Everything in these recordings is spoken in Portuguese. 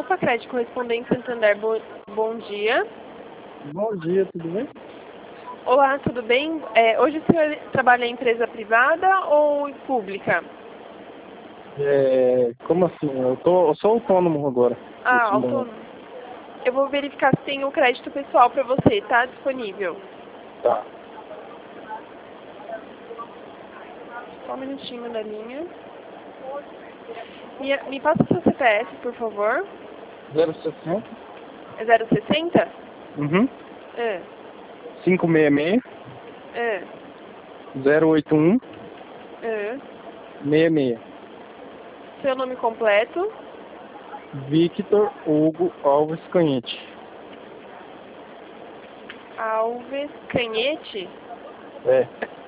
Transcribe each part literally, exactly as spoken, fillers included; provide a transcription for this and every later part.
Facred, correspondente Santander, bom, bom dia. Bom dia, tudo bem? Olá, tudo bem? É, hoje o senhor trabalha em empresa privada ou pública? É, como assim? Eu, tô, eu sou autônomo agora. Ah, nesse momento. autônomo. Eu vou verificar se tem o crédito pessoal para você, tá disponível. Tá. Só um minutinho na linha. Me, me passa o seu C P F, por favor. zero sessenta? É zero sessenta? Uhum. É, cinco seis seis, é, zero oito um, é. seis seis. Seu nome completo? Victor Hugo Alves Canhete. Alves Canhete? É.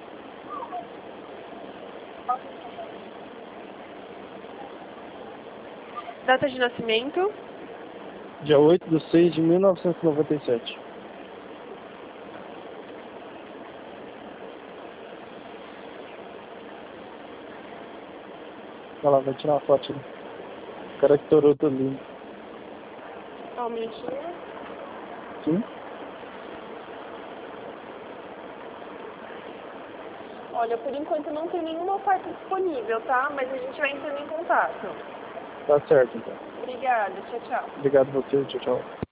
Data de nascimento? Dia oito de seis de mil novecentos e noventa e sete. Olha lá, vai tirar uma foto. O cara que torou todo lindo. Só um minutinho. Sim? Olha, por enquanto não tem nenhuma oferta disponível, tá? Mas a gente vai entrando em contato. Tá certo, então. Obrigada, tchau, tchau. Obrigado a você, tchau, tchau.